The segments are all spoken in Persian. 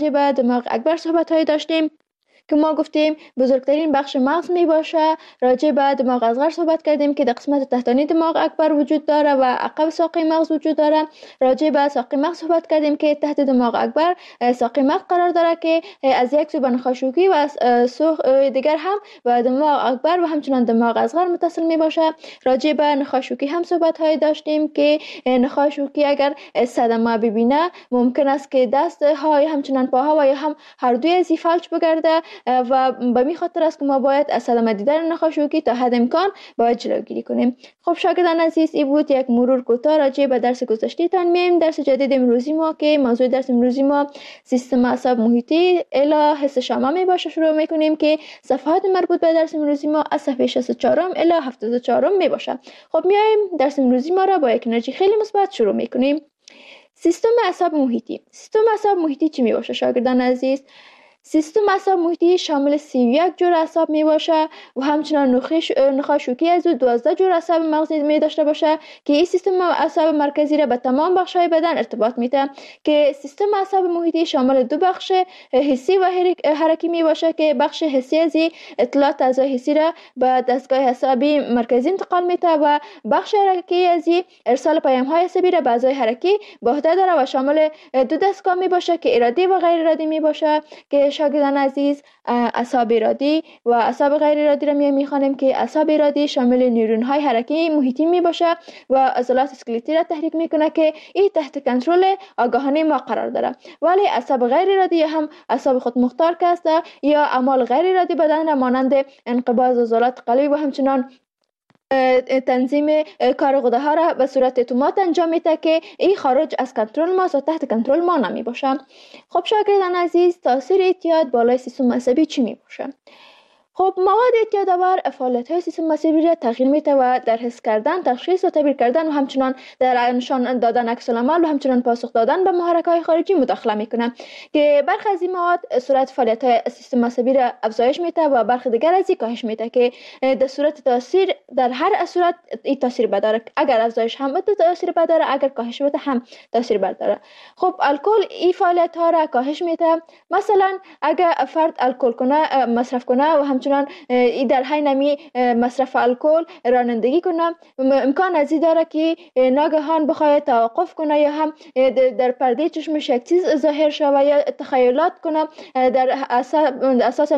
به دماغ اکبر صحبت های داشتیم که ما گفتیم بزرگترین بخش مغز می باشه. راجع به دماغ اصغر صحبت کردیم که در قسمت تحتانی دماغ اکبر وجود داره و عقب ساقه مغز وجود داره. راجع به ساقه مغز صحبت کردیم که تحت دماغ اکبر ساقه مغز قرار داره که از یک سو به نخاشوکی و سو دیگر هم به دماغ اکبر و همچنان دماغ اصغر متصل می باشه. راجع به نخاشوکی هم صحبت های داشتیم که نخاشوکی اگر صدمه ببینه ممکن است که دست های همچنان پاها و یا هم هر دوی از فلج بگرده و به می خاطر است که ما باید از صدمه دیدن نخاشوکی تا حد امکان باید جلوگیری کنیم. خب شاگردان عزیز، این بود یک مرور کوتاه راجع به درس گذشته تان. میایم درس جدید امروزی ما که موضوع درس امروزی ما سیستم اعصاب محیطی الی حس شامه می باشه. شروع میکنیم که صفحات مربوط به درس امروزی ما از صفحه 64 الی 74 می باشه. خب میایم درس امروزی ما را با یک انرژی خیلی مثبت شروع میکنیم. سیستم اعصاب محیطی. سیستم اعصاب محیطی چی می باشه شاگردان عزیز؟ سیستم اعصاب محیطی شامل 31 جور اعصاب می باشه و همچنان نخاشوکی از 12 جور اعصاب مغزی می داشته باشه که این سیستم اعصاب مرکزی را به تمام بخش‌های بدن ارتباط میده. که سیستم اعصاب محیطی شامل دو بخش حسی و حرکی می باشه که بخش حسی از اطلاعات اعضای حسی را به دستگاه عصبی مرکزی انتقال میده و بخش حرکی از ارسال پیام‌های عصبی را به اعضای حرکی به عهده داره و شامل دو دستگاه می باشه که ارادی و غیر ارادی می باشه. که شاگردان عزیز، اعصاب ارادی و اعصاب غیر ارادی را میخوانیم که اعصاب ارادی شامل نیورون های حرکی محیطی می باشه و عضلات اسکلتی را تحریک میکنه که این تحت کنترل آگاهانه ما قرار داره. ولی اعصاب غیر ارادی یا هم اعصاب خودمختار که است یا اعمال غیر ارادی بدن را مانند انقباض عضلات قلبی و همچنان تنظیم کار غده ها را به صورت اتومات انجام میده که این خارج از کنترل ما و تحت کنترل ما نمی باشه. خب شاگردان عزیز، تاثیر اعتیاد بالای سیستم عصبی چی می باشه؟ خب مواد اعتیادآور فعالیت‌های سیستم عصبی را تغییر میده و در حس کردن، تشخیص و تعبیر کردن و همچنان در نشان دادن عکس‌العمل و همچنان پاسخ دادن به محرک‌های خارجی مداخله میکنه که برخی از این مواد سرعت فعالیت‌های سیستم عصبی را افزایش میده و برخی دیگر از این کاهش میده که در صورت تاثیر در هر صورت این تاثیر بداره. اگر افزایش هم بده تاثیر بداره، اگر کاهش بده هم تاثیر بداره. خب الکل این فعالیت‌ها را کاهش میده. مثلا اگر فرد الکل کنه، مصرف کنه و همچنان در حین نمی مصرف الکل رانندگی کنه، امکان از این داره که ناگهان بخواد توقف کنه یا هم در پرده چشمش یک چیز ظاهر شود یا تخیلات کنه در اساس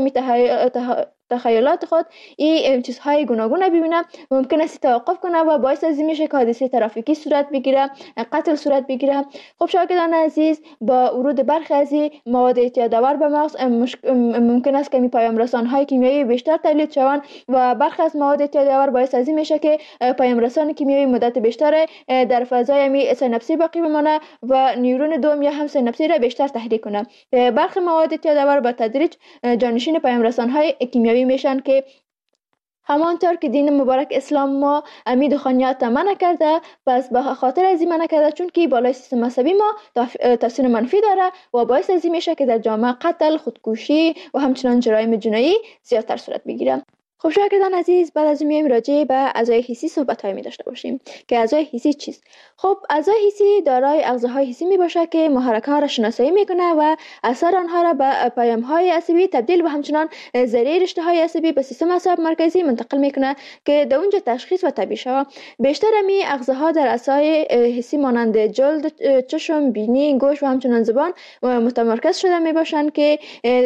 تخیلات خود این چیزهای گوناگون ببینه، ممکن است توقف کنه و باعث از این میشه که حادثه ترافیکی صورت بگیره، قتل صورت بگیره. خب شاگردان عزیز، با ورود برخی از مواد اعتیادآور به مغز ممکن است که پیام رسان‌های کیمیایی بیشتر تولید شوند و برخی از مواد اعتیادآور باعث از این میشه که پیام رسان کیمیایی مدت بیشتر در فضای سیناپسی باقی بمانه و نیورون دوم یا هم سیناپسی را بیشتر تحریک کنه. برخی مواد اعتیادآور به تدریج جانشین پیام رسان‌های کیمیایی میشن که همانطور که دین مبارک اسلام ما امید دخانیات منع کرده، پس به خاطر از این منع کرده چون که بالای سیستم عصبی ما تاثیر منفی داره و باعث از این میشه که در جامعه قتل، خودکشی و همچنان جرایم جنایی زیادتر صورت بگیره. خب شاگردان عزیز، بعد از میایم راجع به اعضای حسی صحبت‌های می داشته باشیم که اعضای حسی چیست؟ خب اعضای حسی دارای اغزاهای حسی می باشه که محرک‌ها را شناسایی میکنه و اثر آنها را به پیام‌های عصبی تبدیل و همچنان ذریعه رشته‌های عصبی به سیستم اعصاب مرکزی منتقل میکنه که در اونجا تشخیص و تعبیر شود. بیشتر می اغزاها در اعضای حسی مانند جلد، چشم، بینی، گوش و همچنان زبان متمرکز شده می باشند که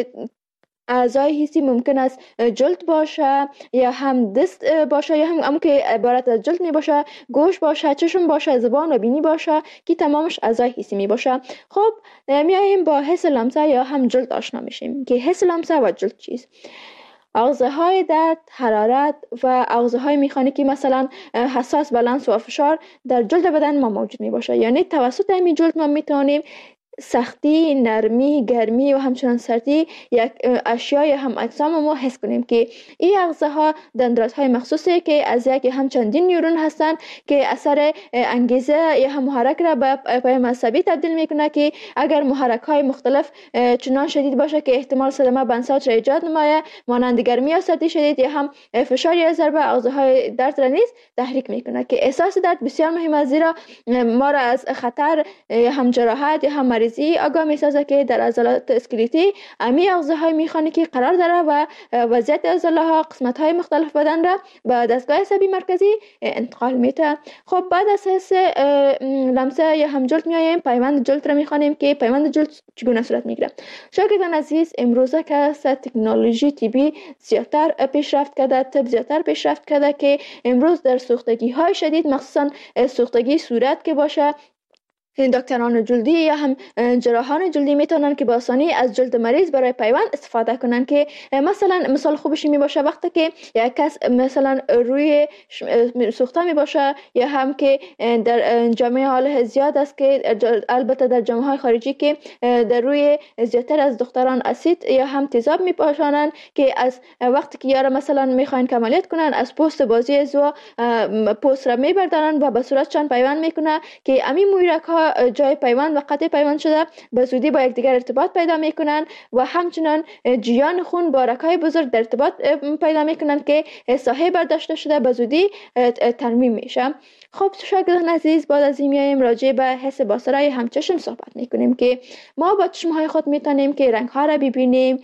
اعضای حسی ممکن است جلد باشه یا هم دست باشه یا هم که عبارت از جلد می باشه، گوش باشه، چشم باشه، زبان و بینی باشه که تمامش اعضای حسی می باشه. خب میایم با حس لمسه یا هم جلد آشنا میشیم که حس لمسه و جلد چیست. اغزاهای درد، حرارت و اغزاهای مکانیکی مثلا حساس به لمس و فشار در جلد بدن ما موجود می باشه. یعنی توسط همین جلد ما میتونیم سختی، نرمی، گرمی و همچنان سردی یک اشیاء هم اجسام ما حس کنیم که این اغزاها دندانهای مخصوصی که از یک هم چندین نیورون هستند که اثر انگیزه یا هم محرک را به پیام عصبی تبدیل میکنه که اگر محرک های مختلف چنان شدید باشه که احتمال صدمه بنساج را ایجاد نمایه، مانند گرمی یا سردی شدید یا هم فشار یا ضربه، اغزاهای درد را نیز تحریک میکنه که احساس درد بسیار مهم است، زیرا ما را از خطر یا هم جراحت یا هم مریضی آگاه میسازه که در عضلات اسکلتی امی اغزاهای میخانیکی قرار داره و وضعیت عضله‌ها قسمت‌های مختلف بدن را به دستگاه عصبی مرکزی انتقال میده. خب بعد از حس لمسه یا هم جلد میایم پیوند جلد را میخوانیم که پیوند جلد چگونه صورت میگیره. شاگردان عزیز، امروزه که تکنولوژی طبی زیادتر پیشرفت کرده، طب زیادتر پیشرفت کرده که امروز در سوختگی های شدید مخصوصا سوختگی صورت که باشه دکتران جلدی یا هم جراحان جلدی میتونن که با آسانی از جلد مریض برای پیوند استفاده کنن که مثلا مثال خوبش می باشه وقتی که یک کس مثلا روی سوخته می باشه یا هم که در جامعه حال زیاد است که البته در جامعه های خارجی که در روی زیادتر از دختران اسید یا هم تیزاب می پاشانن که از وقتی که یارا مثلا میخواین که عملیات کنن از پوست بازی زو پوست را میبردارن و به صورتشان پیوند میکنه که امی مویرک ها جای پیوند و قطع پیوند شده به زودی با یکدیگر ارتباط پیدا میکنن و همچنان جریان خون با رگ‌های بزرگ در ارتباط پیدا میکنن که ساحه برداشته شده به زودی ترمیم میشه. خب شاگردان عزیز، بعد از این میایم راجع به حس بصری همچشم صحبت میکنیم که ما با چشمهای خود میتونیم که رنگ ها را ببینیم،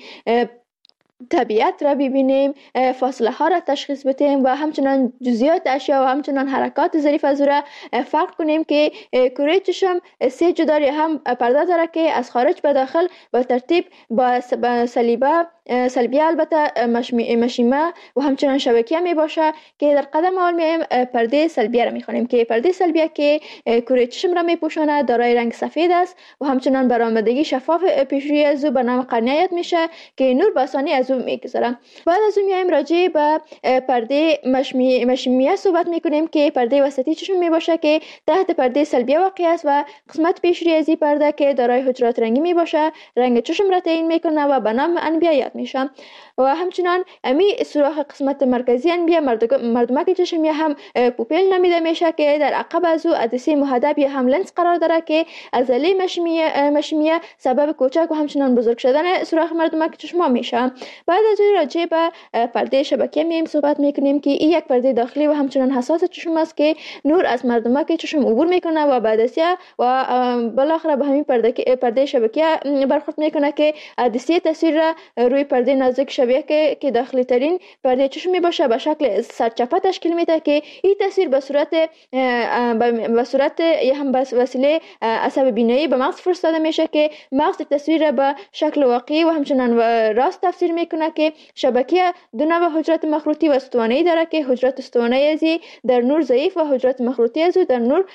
طبیعت را ببینیم، فاصله ها را تشخیص بدیم و همچنان جزئیات اشیا و همچنان حرکات ظریف از او را فرق کنیم که کره چشم سه جداری هم پرده داره که از خارج به داخل با ترتیب با سلبیه البته مشیمه و همچنان شبکیه می باشه که در قدم اول میایم پرده سلبیه را میخوانیم که پرده سلبیه که کره چشم را میپوشانه دارای رنگ سفید است و همچنان برآمدگی شفاف پیشروی از او به نام قرنیه یاد میشه که نور به آسانی از او میگذره. بعد از اون میایم راجع به پرده مشیمیه صحبت میکنیم که پرده وسطی چشم می باشه که تحت پرده سلبیه واقع است و قسمت پیشروی از این پرده که دارای حجرات رنگی می باشه رنگ چشم را تعیین میکنه و به نام انبیه یاد میشه. و همچنان امی سوراخ قسمت مرکزی انبیه مردمک چشم یا هم پوپیل نامیده میشه که در عقب از او عدسه محدب یا هم لنز قرار داره که عضله مشیمیه سبب کوچک و همچنان بزرگ شدن سوراخ مردمک چشم میشه. بعد از این راجع به پرده شبکیه میم صحبت میکنیم که این یک پرده داخلی و همچنان حساس چشم است که نور از مردمک چشم عبور میکنه و بعد از و بالاخره به همین پرده شبکیه برخورد میکنه که عدسه تصویر را روی پرده نازک شبیه که داخلی ترین پرده چشم می باشه به شکل سرچپه تشکیل میده که این تصویر به صورت یا هم به وسیله عصب بینایی به مغز فرستاده میشه که مغز تصویر را به شکل واقعی و همچنان راست تفسیر میکنه که شبکیه دو نوع حجرات مخروطی و استوانه‌ای داره که حجرات استوانه‌ای ازی در نور ضعیف و حجرات مخروطی ازو در نور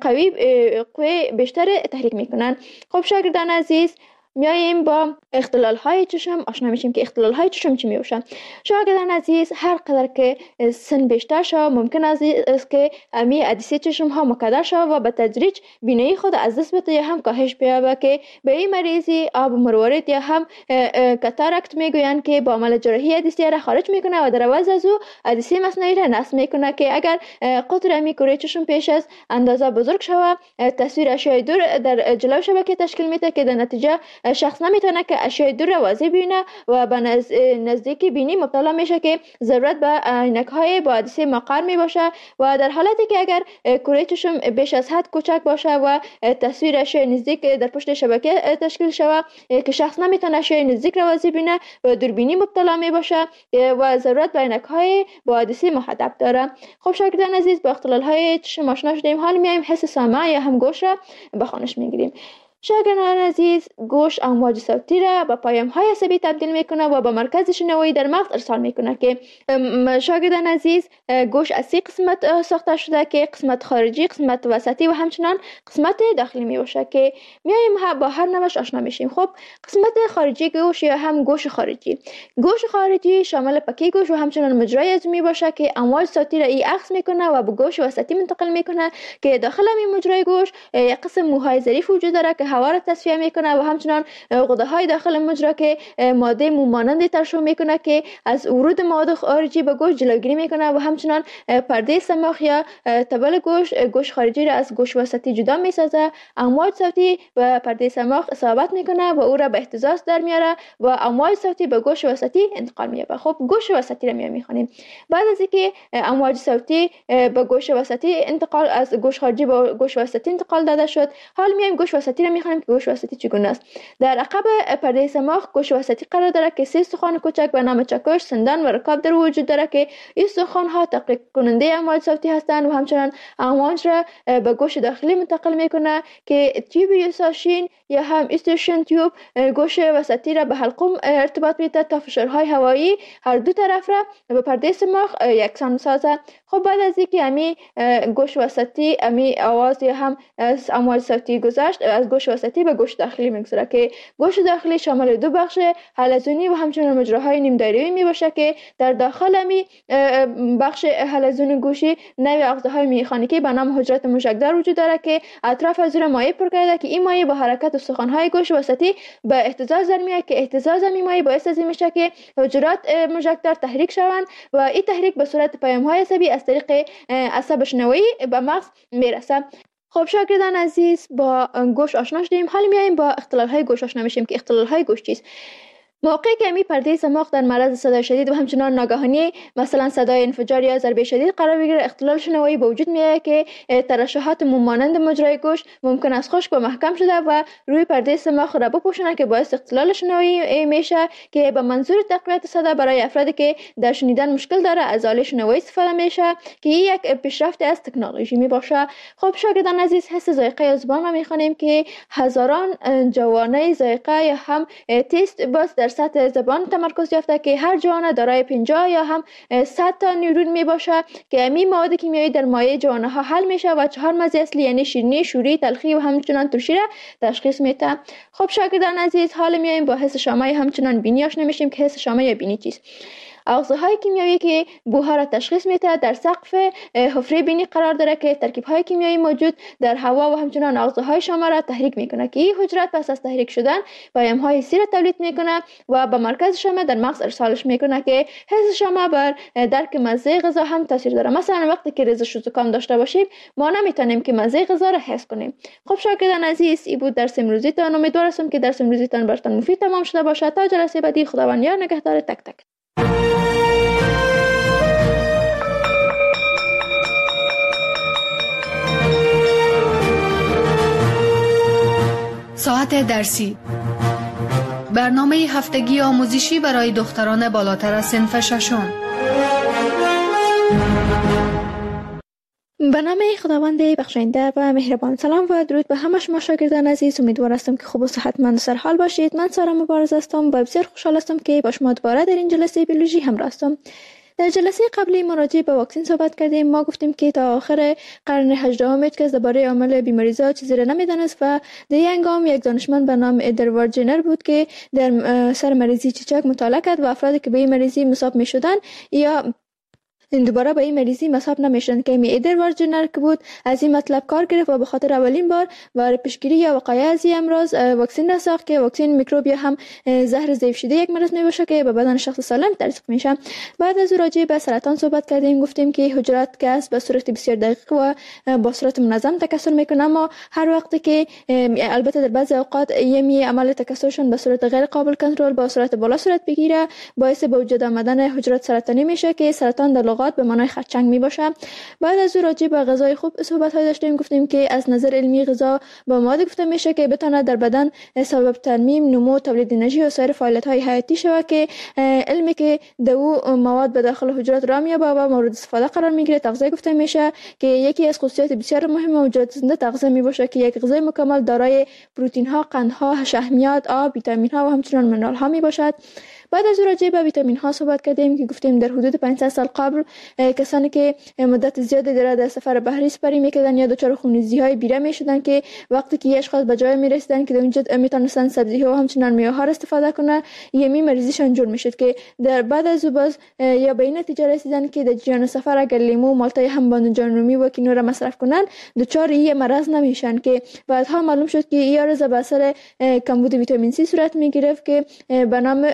قوی بیشتر تحریک میکنن. خب شاگردان عزیز، میاییم با اختلال های چشم آشنا میشیم که اختلال های چشم چی میباشن. شاگردان عزیز، هر قدر که سن بیشتر شد ممکن است که امی عدسه چشم ها مکدر شد و به تدریج بینایی خود از دست بده یا هم کاهش بیابه که به این مریضی آب مروارید یا هم کاتاراکت میگویند که با عمل جراحی عدسه را خارج میکنه و در عوض از او عدسه مصنوعی را نصب میکنه که اگر قطر امی کره چشم پیش از اندازه بزرگ شود تصویر اشیاء دور در جلو شبکه تشکیل میده که در نتیجه شخص نمیتونه که اشیاء دور را واضح ببینه و به نزدیکی بینی مبتلا میشه که ضرورت به عینک های با عدسه مقر می باشه و در حالتی که اگر کره چشم بیش از حد کوچک باشه و تصویر اشیاء نزدیک در پشت شبکه تشکیل شود که شخص نمیتونه اشیاء نزدیک را واضح ببینه و دوربینی مبتلا می باشه و ضرورت به عینک های با عدسه محدب داره. خب شاگردان عزیز، با اختلال های چشم آشنا شدیم، حال میایم حس سامع یا هم گوش را به خوانش میگیریم. شاگردان عزیز، گوش امواج صوتی را به پیام های عصبی تبدیل میکنه و به مرکز شنوایی در مغز ارسال میکنه که شاگردان عزیز، گوش از سه قسمت ساخته شده که قسمت خارجی، قسمت وسطی و همچنان قسمت داخلی میباشه که میایم با هر نوش آشنا میشیم. خب قسمت خارجی گوش یا هم گوش خارجی شامل پکی گوش و همچنان مجرای از میباشه که امواج صوتی را ای عکس میکنه و به گوش وسطی منتقل میکنه که داخل این مجرای گوش یک قسم موهای ظریف وجود داره که هوا را تصفیه میکنه و همچنان غده های داخل مجرا که ماده مومانند ترشح میکنه که از ورود مواد خارجی به گوش جلوگیری میکنه و همچنان پرده سماخ یا تبل گوش خارجی را از گوش وسطی جدا میسازه. امواج صوتی به پرده سماخ اصابت میکنه و او را به اهتزاز در میاره و امواج صوتی به گوش وسطی انتقال مییابه. خب گوش وسطی را میخوانیم. بعد از اینکه امواج صوتی به گوش وسطی انتقال از گوش خارجی به گوش وسطی انتقال داده شد، حال میایم گوش وسطی را میخوانیم که گوش وسطی چگونه است. در عقب پرده سماخ گوش وسطی قرار دارد که 3 استخوان کوچک به نام چکش، سندان و رکاب در وجود دارد که این استخوان ها تحقیق کننده امواج صوتی هستند و همچنان امواج را به گوش داخلی منتقل میکنه که تیوب یوساشین یا هم استیشن تیوب گوش وسطی را به حلقوم ارتباط میده تا فشارهای هوایی هر دو طرف را به پرده سماخ یکسان سازه. خب بعد از اینکه امی گوش وسطی امی آواز یا هم از امواج صوتی گذشت، از گوش وسطی به گوش داخلی میگذره که گوش داخلی شامل 2 بخش حلزونی و همچنان مجراهای نیم دایره‌ای میباشه که در داخل امی بخش حلزون گوشی نوع اغزاهای میخانیکی به نام حجرات موشکدار وجود داره که اطراف از زیر مایع پر کرده که این مایع با حرکت استخوان‌های گوش وسطی به اهتزاز در میاد که اهتزاز این مایع باعث از این میشه که حجرات موشکدار تحریک شوند و این تحریک به صورت پیام‌های عصبی از طریق عصب شنوایی به مغز میرسه. خب شاگردان عزیز، با گوش آشنا شدیم، حالا میایم با اختلال‌های گوش آشنا میشیم که اختلال‌های گوش چیست. موقعی که امی پرده سماق در معرض صدای شدید و همچنان ناگهانی مثلا صدای انفجار یا ضربه شدید قرار بگیره، اختلال شنوایی به وجود میاد که ترشحات مانند مجرای گوش ممکن است خشک و محکم شده و روی پرده سماق را بپوشونه که باعث اختلال شنوایی میشه که به منظور تقویت صدا برای افرادی که در شنیدن مشکل داره از آله شنوایی استفاده میشه که یک پیشرفت از تکنولوژی میباشه. خب شاگردان عزیز، حس ذائقه یا زبان را میخوانیم که هزاران جوانه ذائقه یا هم تست باز در سطح زبان تمرکز یافته که هر جوانه دارای 50 یا هم 100 تا نیورون می باشه که امی مواد کیمیایی در مایع جوانه ها حل میشه و 4 مزه اصلی یعنی شیرینی، شوری، تلخی و همچنان ترشی را تشخیص میده. خب شاگردان عزیز، حالا میایم با حس شامه همچنان بینی آشنا میشیم که حس شامه یا بینی چیست. اغزاهای کیمیایی که بوها را تشخیص میده در سقف حفره بینی قرار داره که ترکیب‌های کیمیایی موجود در هوا و همچنان اغزاهای شامه را تحریک میکنه که این حجرات پس از تحریک شدن پیام‌های حسی را تولید میکنه و به مرکز شامه در مغز ارسالش میکنه که حس شامه بر درک مزه غذا هم تاثیر داره. مثلا وقتی که ریزش و زکام داشته باشیم ما نمیتونیم که مزه غذا را حس کنیم. خب شاگردان عزیز، این بود درس امروزیتان. امیدوار هستم که درس امروزیتان براتون مفید تمام شده باشه. تا جلسه بعدی، خداوند یار نگهدار تک تک. ساعت درسی، برنامه هفتگی آموزشی برای دختران بالاتر از صنف ششم. به نام خداوند بخشنده و مهربان. سلام و درود به همه شما شاگردان عزیز. امیدوار هستم که خوب و صحتمند و سرحال باشید. من سارا مبارز هستم و بسیار خوشحال هستم که با شما دوباره در این جلسه بیولوژی همراه هستم. در جلسه قبلی ما راجع به واکسن صحبت کردیم. ما گفتیم که تا آخر قرن 18 هیچ کس درباره عامل بیماری‌زا چیزی را نمی‌دانست و در این هنگام یک دانشمند به نام ادوارد جنر بود که در سر مریضی چیچک مطالعه کرد و افرادی که به این مریضی مصاب می‌شدند یا دوباره به این مریضی مصاب نمیشن که ادوارد جنر که بود از این مطلب کار گرفت و به خاطر اولین بار برای پیشگیری یا وقایع از این امراض واکسن را ساخت که واکسن میکروب یا هم زهر ضعیف شده یک مرض میباشه که به بدن شخص سالم تزریق میشه. بعد از راجع به سرطان صحبت کردیم. گفتیم که حجرات که به صورت بسیار دقیق و با صورت منظم تکثر میکنه، اما هر وقت که البته در بعضی اوقات یمی عمل تکثرشون به صورت غیر قابل کنترل با صورت بالا صورت بگیره، باعث به وجود آمدن حجرات سرطانی میشه که سرطان در به معنای خرچنگ می باشه. بعد از راجع به غذای خوب صحبت های داشتیم. گفتیم که از نظر علمی غذا با مواد گفته میشه که بتونه در بدن سبب ترمیم، نمو، تولید انرژی و سایر فعالیت های حیاتی شود که علمی که دو مواد به داخل حجرات را میابه و مورد استفاده قرار میگیره تغذیه گفته میشه که یکی از خصوصیات بسیار مهم موجودات زنده تغذیه می باشه که یک غذای مکمل دارای پروتئین ها، قندها، شحمیات، آب، ویتامین ها و همچنین منرال ها می باشد. بعد از راجع به ویتامین ها صحبت کردیم که گفتیم در حدود 500 سال قبل کسانی که مدت زیادی در سفر بحری سپری میکردن یا دچار خونریزی های بیره میشدن که وقتی که اشخاص به جای میرسیدن که در اونجا میتونستن سبزی ها و همچنین میوه ها استفاده کنن، یمی مریضیشان جور میشد که در بعد از باز یا به این نتیجه رسیدن که در جریان سفر اگر لیمو، مالتای هم بادمجان رومی و کینو را مصرف کنن دچار این مرض نمیشن که بعدها معلوم شد که این عرض به اثر کمبود ویتامین سی صورت میگرفت که به نام اسکوربی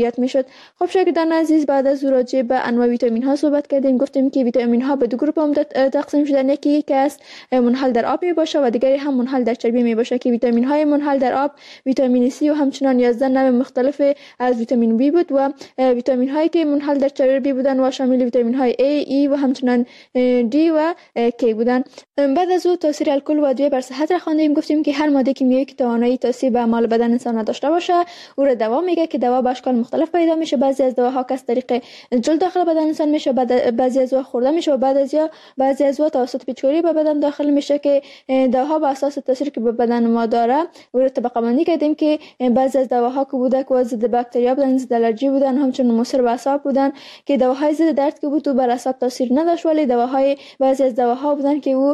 مدیریت میشد. خب شاگردان عزیز، بعد از راجع به انواع ویتامین ها صحبت کردیم. گفتیم که ویتامین ها به دو گروه عمده تقسیم شدن. یکی که است منحل در آب می باشه و دیگری هم منحل در چربی می باشه که ویتامین های منحل در آب ویتامین C و همچنان 11 نوع مختلف از ویتامین B بود و ویتامین هایی که منحل در چربی بودن و شامل ویتامین های A، E و همچنان D و K بودن. بعد از او تاثیر الکل و ادویه بر صحت را خواندیم. گفتیم که هر ماده کیمیایی که توانایی تاثیر به اعمال بدن انسان نداشته باشه او را دوا میگه که دوا به اشکال مختلف پیدا میشه. بعضی از دواها که از طریق جلد داخل بدن انسان میشه، بعضی از دوا خورده میشه و بعضی از دوا توسط پیچکاری به بدن داخل میشه که دواها به اساس تاثیری که به بدن ما داره او را طبقه بندی کردیم که بعضی از دواها که بوده که ضد باکتریا بودن، ضد الرژی بودن، همچنین مضر به اعصاب بودن که دواهای ضد درد که بود و بر اعصاب تاثیر نداشت، ولی بعضی از دواها بودن که او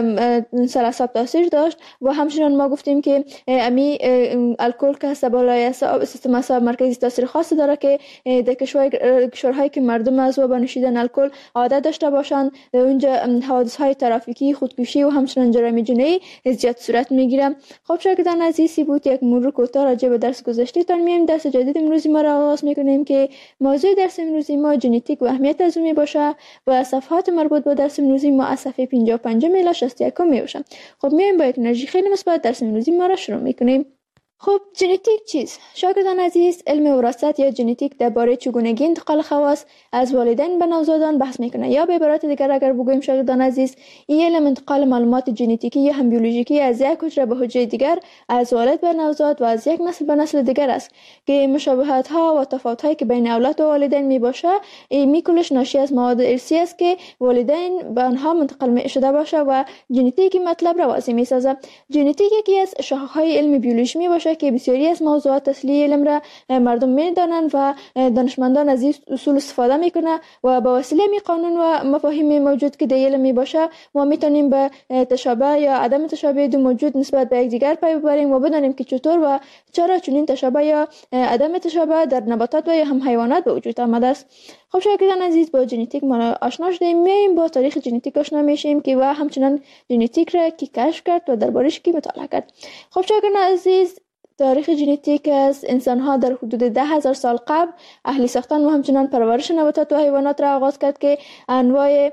سر اعصاب تاثیر داشت. و همچنین ما گفتیم که امی الکل که هست بالای سیستم اعصاب مرکزی تاثیر خاصی داره که در کشورهایی که مردم از و به نوشیدن الکل عادت داشته باشند اونجا حوادث های ترافیکی، خودکشی و همچنین جرایم جنایی زیاد صورت میگیره. خب شاگردان عزیزی بود یک مرور کوتاه راجع به درس گذشته تان میایم. درس جدید امروزی ما را آغاز میکنیم که موضوع درس امروزی ما ژنتیک و اهمیت از اون باشه و صفحات مربوط به درس امروزی ما از صفحه 55 الی 61 میشه. خب میایم با یک انرژی خیلی مثبت درس امروزی ما را شروع میکنیم. خب ژنتیک چیست؟ شاگردان عزیز، علم وراثت یا ژنتیک درباره چگونگی انتقال خواص از والدین به نوزادان بحث میکنه. یا به عبارت دیگر اگر بگوییم شاگردان عزیز، این علم انتقال معلومات ژنتیکی یا هم بیولوژیکی از یک حجره به حجره دیگر، از والد به نوزاد و از یک نسل به نسل دیگر است که مشابهت ها و تفاوت هایی که بین اولاد و والدین می باشه این کلش ناشی از مواد ارثی است که والدین به آنها منتقل شده باشه و ژنتیک مطلب را واضح می سازه. ژنتیک یکی از شاخه های علم بیولوژی می باشه که بسیاری از موضوعات اصلی علم را مردم میدانند و دانشمندان از این اصول استفاده میکنه و با وسیله می قانون و مفاهیم موجود که در علم می باشه ما میتونیم به تشابه یا عدم تشابه دو موجود نسبت به یکدیگر پی ببریم و بدانیم که چطور و چرا چنین تشابه یا عدم تشابه در نباتات و یا هم حیوانات به وجود آمده است. خب شاگردان عزیز، با ژنتیک ما آشنا شدیم. میایم با تاریخ ژنتیک آشنا میشیم که و همچنان ژنتیک را کی کشف کرد و دربارش کی مطالعه کرد. خب شاگردان عزیز، تاریخ ژنتیک از انسان‌ها در حدود 10,000 سال قبل اهلی ساختن و همچنان پرورش نباتات و حیوانات را آغاز کرد که انواع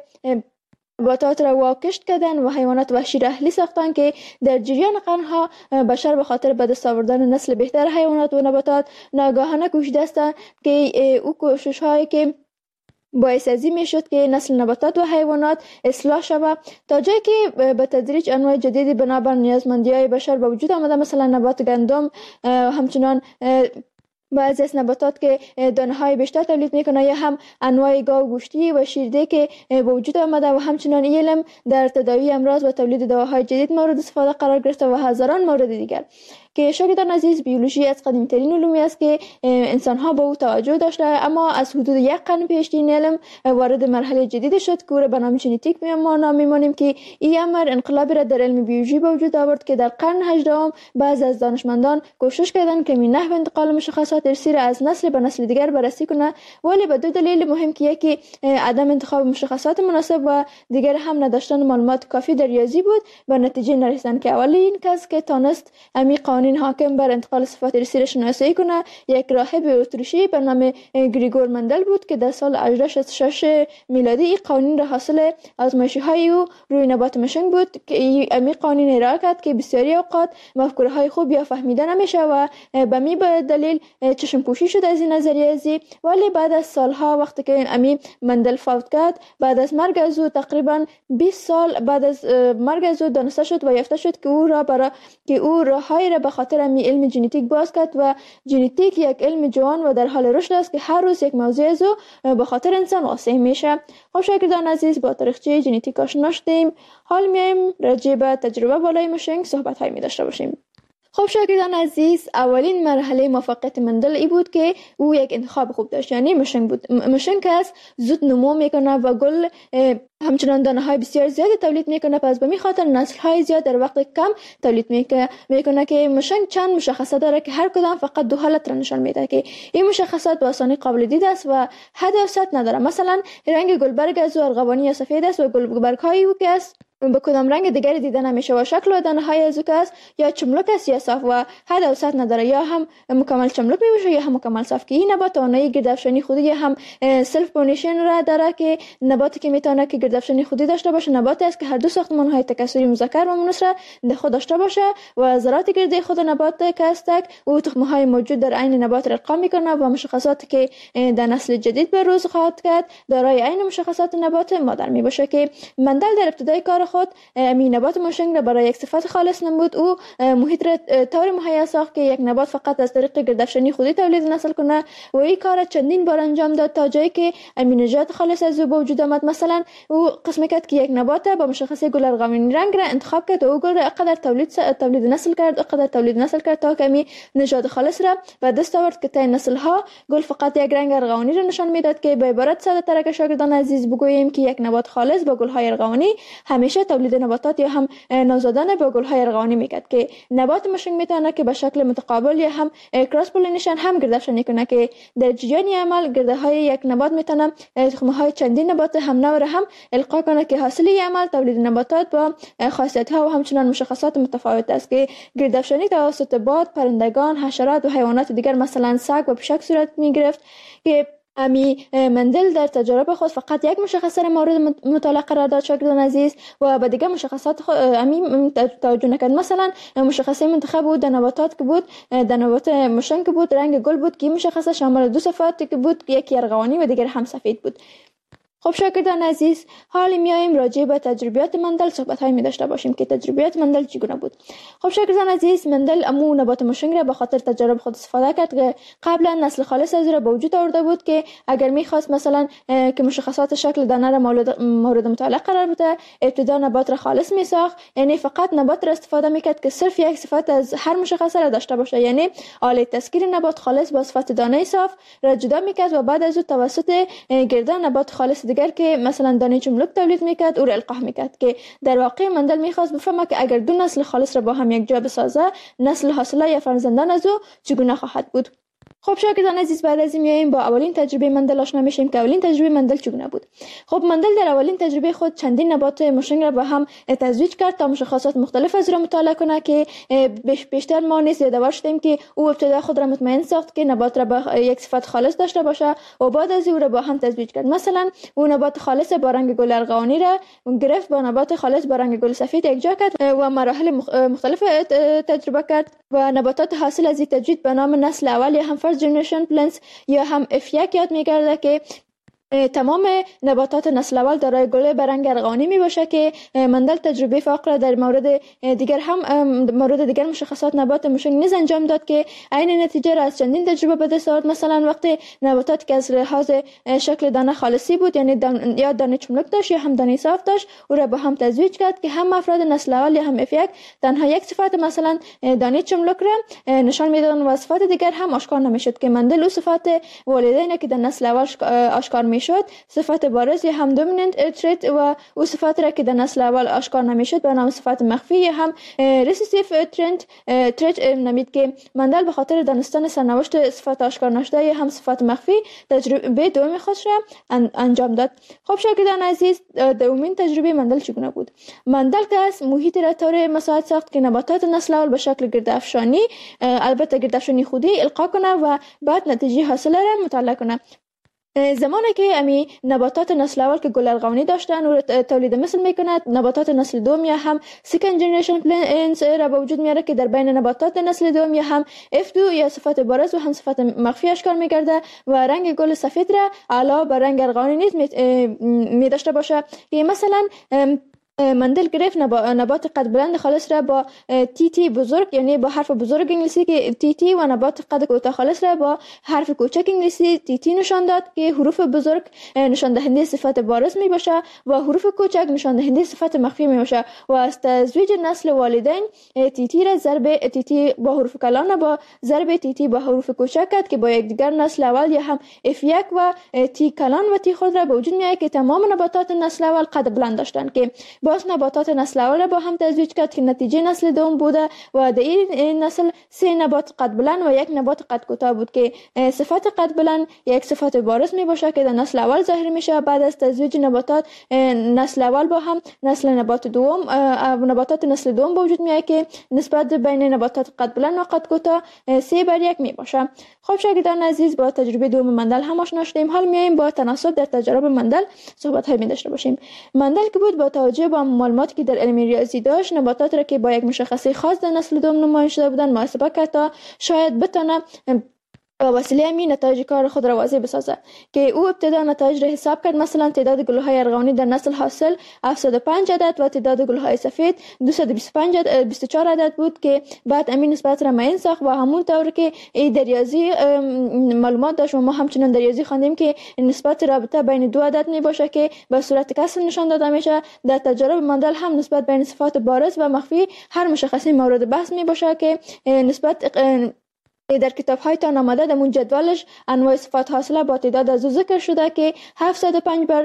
نباتات را واکشت کردن و حیوانات وحشی را اهلی ساختن که در جریان قرنها بشر به خاطر به دست آوردن نسل بهتر حیوانات و نباتات ناگهانه کوشیده است که او کوشش هایی که باعث ازی می شد که نسل نباتات و حیوانات اصلاح شود تا جایی که به تدریج انواع جدیدی بنابر نیازمندی های بشر به وجود آمده. مثلا نبات گندم، همچنان بعضی از نباتات که دانه های بیشتر تولید میکنه یا هم انواع گاو گوشتی و شیرده که به وجود آمده و همچنان علم در تداوی امراض و تولید دواهای جدید مورد استفاده قرار گرفته و هزاران مورد دیگر که شاگردان عزیز بیولوژی از قدیم ترین علومی است که انسان ها به او توجه داشته، اما از حدود یک قرن پیش این علم وارد مرحله جدید شد که او را به نام ژنتیک میمانیم که این امر انقلابی را در علم بیولوژی به وجود آورد که در قرن 18 بعضی از دانشمندان کوشش کردند که این نحو انتقال مشخصات ارثی را از نسل به نسل دیگر بررسی کنه، ولی به دو دلیل مهم که یکی عدم انتخاب مشخصات مناسب و دیگر هم نداشتن معلومات کافی در ریاضی بود، به نتیجه نرسیدن که اولین کس که تانست امی قوانین حاکم بر انتقال صفات ارثی را شناسایی کنه یک راهب اتریشی به نام گریگور مندل بود که در سال 1866 میلادی این قوانین را حاصل آزمایشی های او روی نبات مشنگ بود که امی قوانین ارائه کرد که بسیاری اوقات مفکوره های خوب یا فهمیده نمیشه و به می دلیل چشم پوشی شد از این نظریه ازی. ولی بعد از سالها وقتی که امی مندل فوت کرد، بعد از مرگ از او تقریبا 20 سال بعد از مرگ از او دانسته شد و یافته شد که او راههایی را به خاطر امی علم ژنتیک باز کرد و ژنتیک یک علم جوان و در حال رشد است که هر روز یک موضوع از او به خاطر انسان واضح میشه. خب شاگردان عزیز، با تاریخچه ژنتیک آشنا شدیم. حال میایم راجع به تجربه بالای مشنگ صحبت های می داشته باشیم. خب شاگردان عزیز، اولین مرحله موفقیت مندل ای بود که او یک انتخاب خوب داشت، یعنی مشنگ بود. مشنگ است زود نمو میکنه و گل همچنان دانه های بسیار زیادی تولید میکنه، پس به می خاطر نسل های زیاد در وقت کم تولید میکنه که مشنگ چند مشخصه داره که هر کدام فقط دو حالت را نشان میده که این مشخصات به آسانی قابل دید است و حد و سطح نداره. مثلا رنگ گلبرگ از ارغوانی یا سفید است و گلبرگ های او که است به کدام رنگ دیگری دیده نمیشه و شکل و دانه های ازوک است یا چملک است یا صاف و حد و سطح نداره، یا هم مکمل چملک میباشه یا هم مکمل صاف. که این نبات توانایی گردافشانی خودی یا هم سلف پولینیشن را داره که نباتی که میتونه که گردافشانی خودی داشته باشه نباتی است که هر دو ساختمان های تکثری مذکر و مؤنث را در خود داشته باشه و ذرات گردی خود نبات که است او تخم های موجود در عین نبات را القا میکنه و مشخصاتی که در نسل جدید به روز خواهد کرد دارای عین مشخصات نبات مادر میباشه. که مندل در ابتدای کار خود می نبات موشنگ را برای یک صفت خالص نمود. او محیط را طوری مهیا ساخت که یک نبات فقط از طریق گردافشانی خودی تولید نسل کنه و این کار چندین بار انجام داد تا جایی که امینوژات خالص از او به وجود آمد. مثلا او قسم کرد که یک نبات با مشخصه گل ارغوانی رنگ را انتخاب کرد و او گل را قدر تولید نسل کرد تا کمی نژاد خالص را به دست آورد که تا نسل ها گل فقط یک رنگ ارغوانی را نشان میداد. که به عبارت ساده تر که شاگردان عزیز بگوییم که یک نبات خالص با گل های ارغوانی همیشه تولید نباتات یا هم نوزادان با گل های ارغوانی میکرد. که نبات موشنگ میتونه که به شکل متقابل یا هم کراس پولینیشن هم گردافشانی کنه که در جریان عمل گرده های یک نبات میتونه تخم های چندین نبات هم نوع را هم القا کنه که حاصل عمل تولید نباتات با خاصیت ها و همچنان مشخصات متفاوت است. که گردافشانی توسط باد، پرندگان، حشرات و حیوانات دیگر مثلا سگ و پشک صورت میگرفت. که مندل در تجربه خود فقط یک مشخصه مورد مطالعه قرار داد شاگردان عزیز و به دیگر مشخصات توجه نکرد. مثلا مشخصه منتخب بود در نباتات که بود در نبات موشنگ که بود رنگ گل بود که مشخصه شامل دو صفات که بود، یکی ارغوانی و دیگر هم سفید بود. خب شاگردان عزیز، حالا میایم راجع به تجربیات مندل صحبت‌های می داشته باشیم که تجربیات مندل چگونه بود. خب شاگردان عزیز، مندل امو نبات موشنگ را به خاطر تجربه خود استفاده کرد که قبلا نسل خالص از او را به وجود آورده بود. که اگر می‌خواست مثلا که مشخصات شکل دانه را مورد مطالعه قرار بده، ابتدا نبات را خالص می‌ساخت، یعنی فقط نبات را استفاده می‌کرد که صرف یک صفت از هر مشخصه را داشته باشه، یعنی آله تسکیر نبات خالص با صفت دانه صاف را جدا می‌کرد و بعد از او توسط گردان نبات خالص دیگر که مثلا دانه چملک تولید میکرد او را القاح میکرد. که در واقع مندل میخواست بفهمه که اگر دو نسل خالص را با هم یک جا بسازه نسل حاصله یا فرزندان از او چگونه خواهد بود. خب شاگردان عزیز، بعد از این میایم با اولین تجربه مندل آشنا میشیم که اولین تجربه مندل چگونه بود. خب مندل در اولین تجربه خود چندین نبات موشنگ را با هم تزویج کرد تا مشخصات مختلف از را مطالعه کنه. که بیشتر ما نیز یادآور شدیم که او ابتدا خود را مطمئن ساخت که نبات را با یک صفت خالص داشته باشه و بعد از او را با هم تزویج کرد. مثلا او نبات خالص با رنگ گل ارغوانی را گرفت با نبات خالص با رنگ گل سفید یکجا کرد و مراحل مختلف تجربه کرد و نباتات حاصل از این تجوید به نام نسل اول یا هم فرست جنریشن پلنتس یا هم F1 یاد می‌گرده. که تمام نباتات نسل اول دارای گل به رنگ ارغوانی می باشه. که مندل تجربه فقر در مورد دیگر مشخصات نبات موشنگ نیز انجام داد که عین نتیجه را از چندین تجربه به دست آورد. مثلا وقتی نباتاتی که از لحاظ شکل دانه خالصی بود، یعنی یا دانه چملک داشت یا هم دانه صاف داشت، او را با هم تزویج کرد که هم افراد نسل اول یا هم F1 تنها یک صفت مثلا دانه چملک را نشان میدادند و صفات دیگر هم آشکار نمیشد. که مندل او صفات والدین که در نسل اول آشکار شد صفت بارز یا هم دومیننت تریت و او صفات را که در نسل اول آشکار نمیشد به نام صفت مخفی یا هم ریسیسیف تریت نامید. که مندل به خاطر دانستن سرنوشت صفات آشکار نشده یا هم صفت مخفی تجربه دوم خودش را انجام داد. خب شاگردان عزیز، دومین تجربه مندل چگونه بود؟ مندل که از محیط را طور مساعد ساخت که نباتات نسل اول به شکل گردافشانی، البته گردافشانی خودی القا کنه و بعد نتیجه حاصل را مطالعه کنه. زمانی که نباتات نسل اول که گل ارغوانی داشتن او تولید مثل میکند، نباتات نسل دوم یا هم سکند جنریشن پلنتس را به وجود میاره که در بین نباتات نسل دوم یا هم F2 یا صفت بارز و هم صفت مخفی اشکال میگرده و رنگ گل سفید را علاوه بر رنگ ارغوانی نیز می داشته باشه. که مثلا مندل گرفت نبات قد بلند خالص را با تی بزرگ، یعنی با حرف بزرگ انگلیسی که تی و نبات قد کوتاه خالص را با حرف کوچک انگلیسی تی نشان داد که حروف بزرگ نشان دهنده صفت بارز می باشه و حروف کوچک نشان دهنده صفت مخفی می باشه. و از تزویج نسل والدین تی را ضرب تی با حروف کلان با ضرب تی با حروف کوچک کرد که با یکدیگر نسل اول یا هم F1 و تی کلان و تی خود را به وجود میاره که تمام نباتات نسل اول قد بلند داشتند. که با باز نباتات نسل اول با هم تزویج کرد که نتیجه نسل دوم بوده و در این نسل 3 نبات قد بلند و 1 نبات قد کوتاه بود که صفت قد بلند یک صفت بارز می باشه که در نسل اول ظاهر میشه. بعد از تزویج نباتات نسل اول با هم نسل نباتات نسل دوم به وجود میاد که نسبت بین نباتات قد بلند و قد کوتاه 3:1 می باشه. خب شاگردان عزیز، با تجربه دوم مندل هم آشنا شدیم. حال میایم با تناسب در تجارب مندل صحبت های داشته باشیم. مندل که بود با توجه به معلوماتی که در علم ریاضی داشت، نباتات را که با یک مشخصه خاص در نسل دوم نمایان شده بودند محاسبه کرد تا شاید بتونه با وسیله همین نتایج کار خود را واضح بسازه که او ابتدا نتایج را حساب کرد. مثلا تعداد گل‌های ارغوانی در نسل حاصل 705 عدد و تعداد گل‌های سفید 224 عدد بود که بعد همین نسبت را معین ساخت و همون طور که در ریاضی معلومات داشت و ما همچنان در ریاضی خواندیم که نسبت رابطه بین دو عدد می باشه که به صورت کسر نشان داده میشه. در تجارب مندل هم نسبت بین صفات بارز و مخفی هر مشخصه مورد بحث می باشه که نسبت در کتاب‌هایتان آمده در اون جدولش انواع صفات حاصله با تعداد از ذکر شده که 705 بر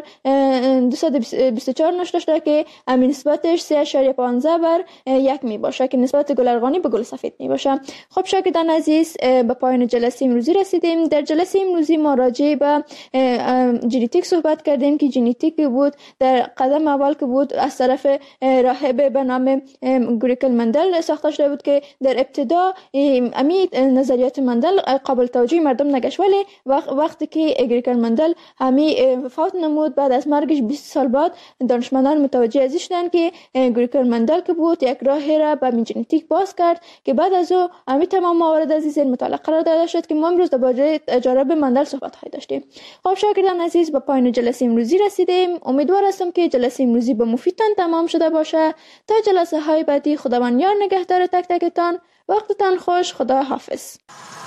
224 نشته شده که همین نسبتش 3.15 بر 1 می باشه که نسبت گل ارغوانی به گل سفید می باشه. خب شاگردان عزیز، به پایان جلسه امروزی رسیدیم. در جلسه امروزی ما راجع به ژنتیک صحبت کردیم که ژنتیک بود در قدم اول که بود از طرف راهب به نام گریگور مندل ساخته شده بود که در ابتدا امی نظریات مندل قابل توجه مردم نگشت، ولی وقتی که گریگور مندل همی وفات نمود بعد از مرگش 20 سال بعد دانشمندان متوجه ازش شدند که گریگور مندل که بود یک راهی را به ژنتیک باز کرد که بعد از او همی تمام موارد از این مطالعه قرار داده شد که ما امروز درباره تجارب مندل صحبت های داشتیم. خب شاگردان عزیز، به پایان جلسه امروزی رسیدیم. امیدوار هستم که جلسه امروزی به مفیدتان تمام شده باشه. تا جلسه های بعدی خداوند یار نگهدار تک تکتان. وقتتان خوش. خدا حافظ.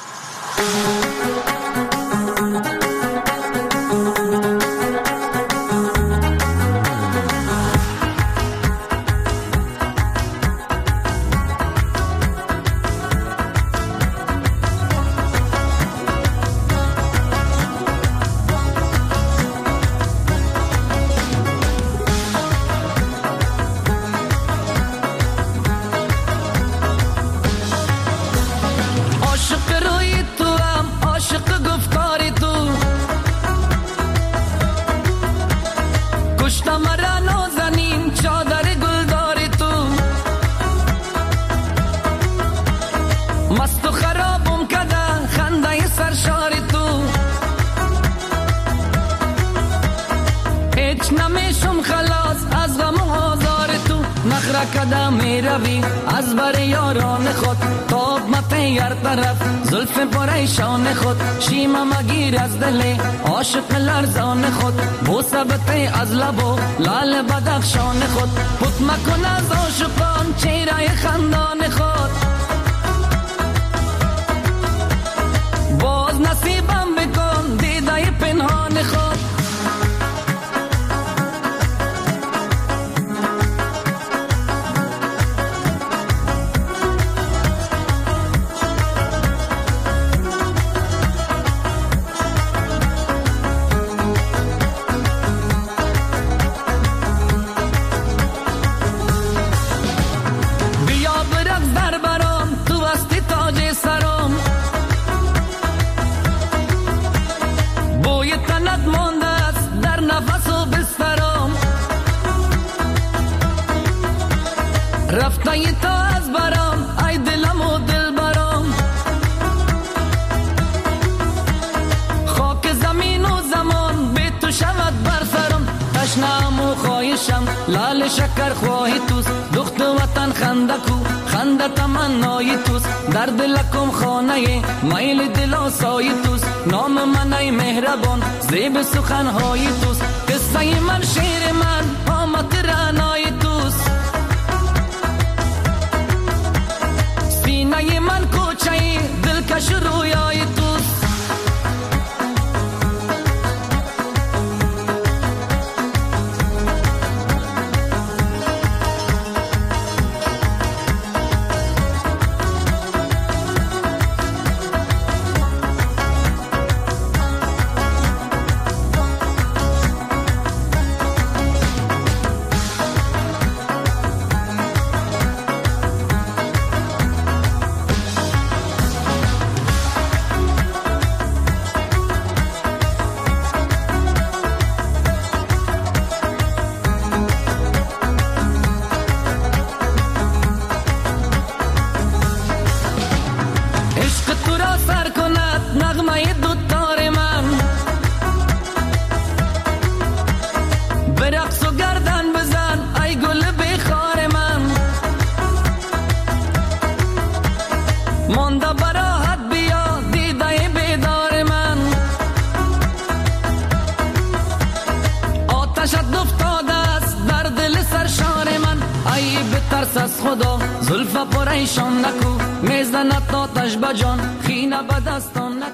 کدام می روی از بر یاران خود تاب متیر طرف زلف پریشان خود شیما مگیر از دل عاشق لرزان خود بوسبت از لبو لال بدخشان خود پت مکن از عاشقان چهره خندان خود باز نصیبم بکن دیده پنهان خود رفتای تو از برام ای دلم و دل برام خاک زمین و زمان به تو شود بر سرم تشنم و خواهشم لال شکر خواهی توست دخت وطن خنده کو خنده تمنای توست در دلکم خانه میل دل آسای توست نام من ای مهربان زیب سخنهای توست قصه من شعر من آمد رعنای توست سینه من کوچه دلکش رویای توست ایشان نکو میزند آتش بجان خینه به دستان نکو